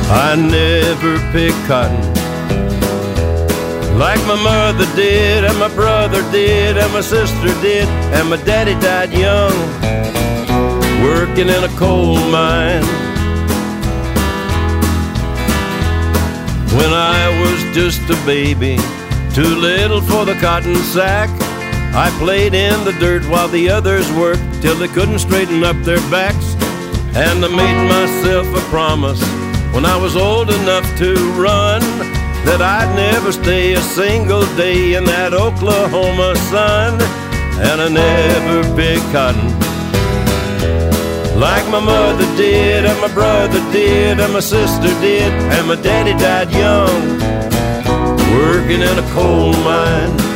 I never picked cotton like my mother did, and my brother did, and my sister did, and my daddy died young, working in a coal mine. When I was just a baby, too little for the cotton sack, I played in the dirt while the others worked till they couldn't straighten up their backs. And I made myself a promise when I was old enough to run that I'd never stay a single day in that Oklahoma sun. And I never picked cotton like my mother did, and my brother did, and my sister did, and my daddy died young, working in a coal mine.